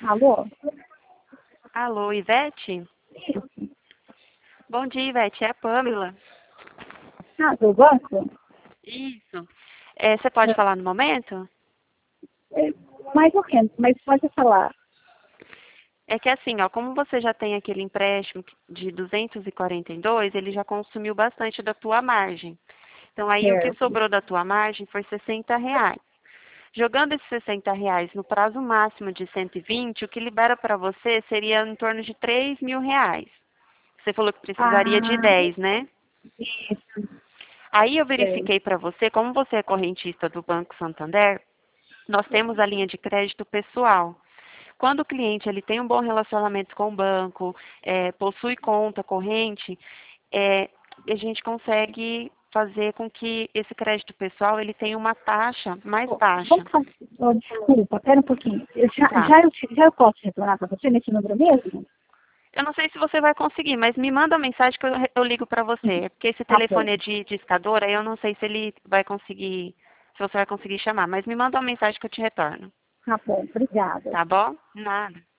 Alô? Alô, Ivete? Isso. Bom dia, Ivete. É a Pamela. Ah, do banco? Isso. Você pode falar no momento? É, mais ou menos, mas pode falar. É que assim, ó, como você já tem aquele empréstimo de 242, ele já consumiu bastante da tua margem. Então aí o que Certo. sobrou da tua margem foi R$ 60. Jogando esses R$ 60 no prazo máximo de 120, o que libera para você seria em torno de R$ 3.000. Você falou que precisaria de Ah, 10, né? isso. Aí eu Sei. verifiquei para você, como você é correntista do Banco Santander, nós temos a linha de crédito pessoal. Quando o cliente ele tem um bom relacionamento com o banco, possui conta corrente, é, a gente consegue fazer com que esse crédito pessoal ele tenha uma taxa mais baixa. Vamos fazer. Oh, desculpa, pera um pouquinho. Tá. Já eu posso retornar para você nesse número mesmo? Eu não sei se você vai conseguir, mas me manda uma mensagem que eu ligo para você. É porque esse Tá bom. telefone é de discadora, eu não sei se ele vai conseguir, se você vai conseguir chamar. Mas me manda uma mensagem que eu te retorno. Tá bom, obrigada. Tá bom? Nada.